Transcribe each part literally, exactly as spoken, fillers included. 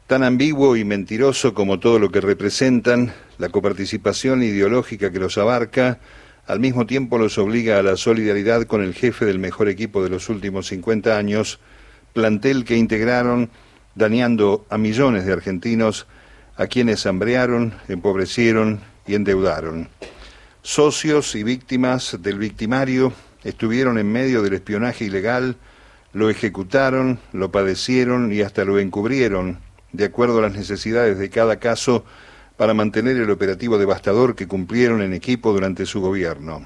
tan ambiguo y mentiroso como todo lo que representan, la coparticipación ideológica que los abarca, al mismo tiempo los obliga a la solidaridad con el jefe del mejor equipo de los últimos cincuenta años, plantel que integraron dañando a millones de argentinos, a quienes hambrearon, empobrecieron y endeudaron. Socios y víctimas del victimario estuvieron en medio del espionaje ilegal, lo ejecutaron, lo padecieron y hasta lo encubrieron, de acuerdo a las necesidades de cada caso, para mantener el operativo devastador que cumplieron en equipo durante su gobierno.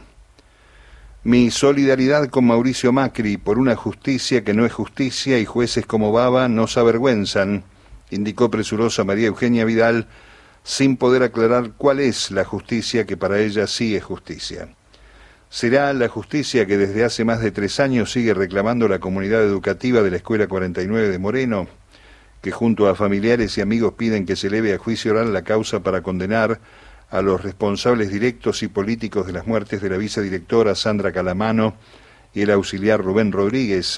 Mi solidaridad con Mauricio Macri por una justicia que no es justicia y jueces como Baba nos avergüenzan, indicó presurosa María Eugenia Vidal, sin poder aclarar cuál es la justicia que para ella sí es justicia. ¿Será la justicia que desde hace más de tres años sigue reclamando la comunidad educativa de la Escuela cuarenta y nueve de Moreno, que junto a familiares y amigos piden que se eleve a juicio oral la causa para condenar a los responsables directos y políticos de las muertes de la vicedirectora Sandra Calamano y el auxiliar Rubén Rodríguez?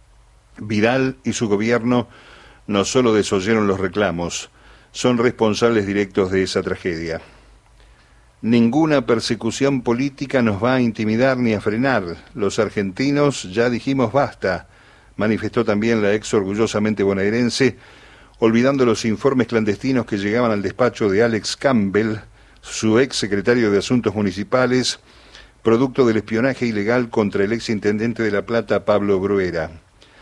Vidal y su gobierno no solo desoyeron los reclamos, son responsables directos de esa tragedia. Ninguna persecución política nos va a intimidar ni a frenar. Los argentinos ya dijimos basta, manifestó también la ex orgullosamente bonaerense, olvidando los informes clandestinos que llegaban al despacho de Alex Campbell, su ex secretario de Asuntos Municipales, producto del espionaje ilegal contra el ex intendente de La Plata, Pablo Bruera.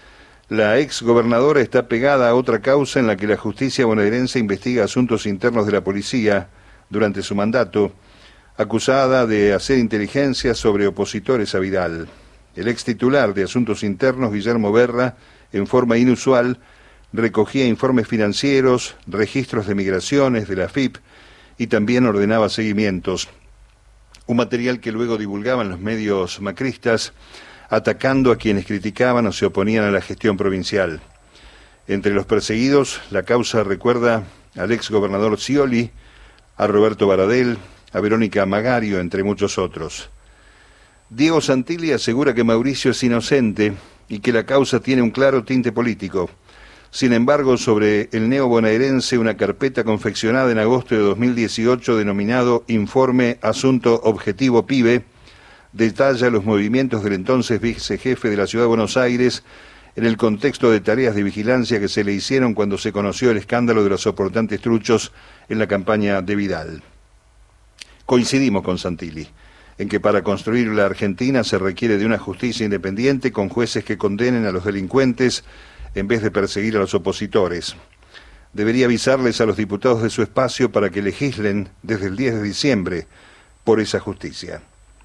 La ex gobernadora está pegada a otra causa en la que la justicia bonaerense investiga asuntos internos de la policía durante su mandato, acusada de hacer inteligencia sobre opositores a Vidal. El ex titular de Asuntos Internos, Guillermo Berra, en forma inusual, recogía informes financieros, registros de migraciones de la A F I P y también ordenaba seguimientos. Un material que luego divulgaban los medios macristas, atacando a quienes criticaban o se oponían a la gestión provincial. Entre los perseguidos, la causa recuerda al ex gobernador Scioli, a Roberto Baradel, a Verónica Magario, entre muchos otros. Diego Santilli asegura que Mauricio es inocente y que la causa tiene un claro tinte político. Sin embargo, sobre el neobonaerense, una carpeta confeccionada en agosto de dos mil dieciocho denominado Informe Asunto Objetivo Pibe, detalla los movimientos del entonces vicejefe de la Ciudad de Buenos Aires en el contexto de tareas de vigilancia que se le hicieron cuando se conoció el escándalo de los soportantes truchos en la campaña de Vidal. Coincidimos con Santilli en que para construir la Argentina se requiere de una justicia independiente con jueces que condenen a los delincuentes en vez de perseguir a los opositores. Debería avisarles a los diputados de su espacio para que legislen desde el diez de diciembre por esa justicia.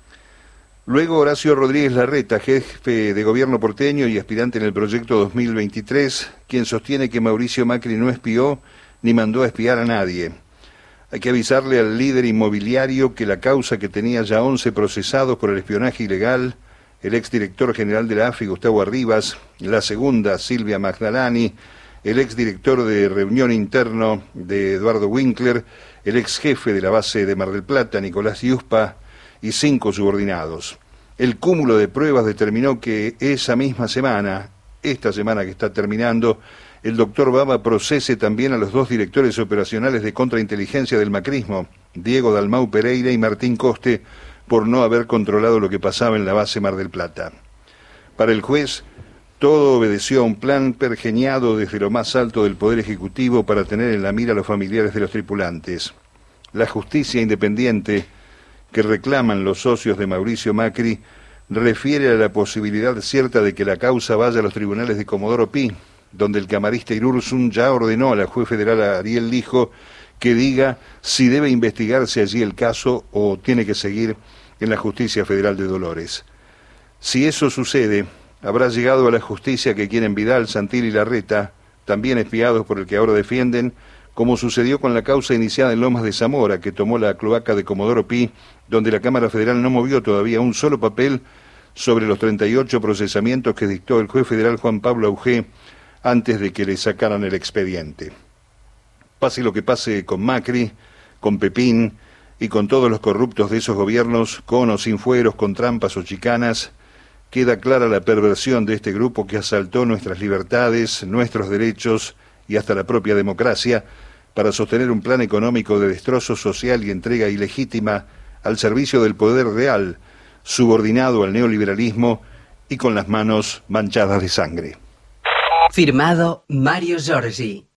Luego Horacio Rodríguez Larreta, jefe de gobierno porteño y aspirante en el proyecto dos mil veintitrés, quien sostiene que Mauricio Macri no espió ni mandó a espiar a nadie. Hay que avisarle al líder inmobiliario que la causa, que tenía ya once procesados por el espionaje ilegal, el exdirector general de la A F I, Gustavo Arribas, la segunda, Silvia Magdalani, el exdirector de Reunión Interno de Eduardo Winkler, el ex jefe de la base de Mar del Plata, Nicolás Yuspa, y cinco subordinados. El cúmulo de pruebas determinó que esa misma semana, esta semana que está terminando, el doctor Baba procese también a los dos directores operacionales de contrainteligencia del macrismo, Diego Dalmau Pereira y Martín Coste, por no haber controlado lo que pasaba en la base Mar del Plata. Para el juez, todo obedeció a un plan pergeñado desde lo más alto del Poder Ejecutivo para tener en la mira a los familiares de los tripulantes. La justicia independiente que reclaman los socios de Mauricio Macri refiere a la posibilidad cierta de que la causa vaya a los tribunales de Comodoro Pi, donde el camarista Irursun ya ordenó a la juez federal Ariel Lijo que diga si debe investigarse allí el caso o tiene que seguir en la Justicia Federal de Dolores. Si eso sucede, habrá llegado a la justicia que quieren Vidal, Santilli y Larreta, también espiados por el que ahora defienden, como sucedió con la causa iniciada en Lomas de Zamora, que tomó la cloaca de Comodoro Pi, donde la Cámara Federal no movió todavía un solo papel sobre los treinta y ocho procesamientos que dictó el juez federal Juan Pablo Augé antes de que le sacaran el expediente. Pase lo que pase con Macri, con Pepín y con todos los corruptos de esos gobiernos, con o sin fueros, con trampas o chicanas, queda clara la perversión de este grupo que asaltó nuestras libertades, nuestros derechos y hasta la propia democracia, para sostener un plan económico de destrozo social y entrega ilegítima al servicio del poder real, subordinado al neoliberalismo y con las manos manchadas de sangre. Firmado Mario Giorgi.